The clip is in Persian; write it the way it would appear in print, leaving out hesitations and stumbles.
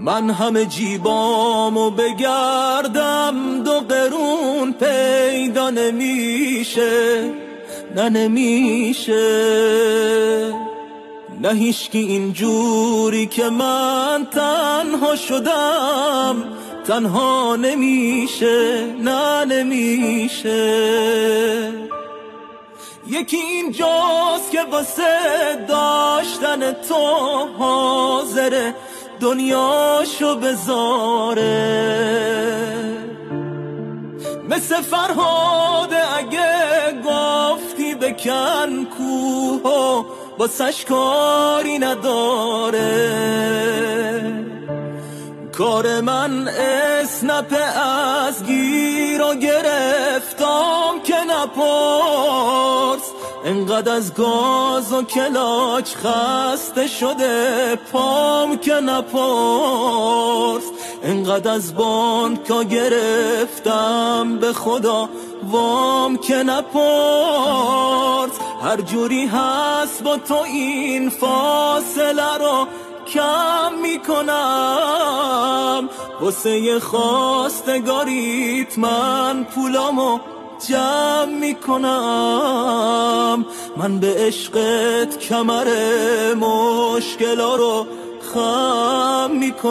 من همه جیبامو بگردم 2 قرون پیدا نمیشه، نه نمیشه، نه هیچکی اینجوری که من تنها شدم تنها نمیشه، نه نمیشه. یکی اینجاست که واسه داشتن تو حاضره دنیاشو بذاره، مثل فرهاده اگه گفتی بکن کوه واسش کاری نداره. کار من اسنپ از گیر و گرفتم که نپرس، انقدر از گاز و کلاچ خسته شده پام که نپرس، انقدر از بانکا گرفتم به خدا وام که نپرس. هر جوری هست با تو این فاصله رو کم میکنم، واسه خواستگاریت من پولامو جمع میکنم. من به عشقت کمر مشکلا رو خم میکنم.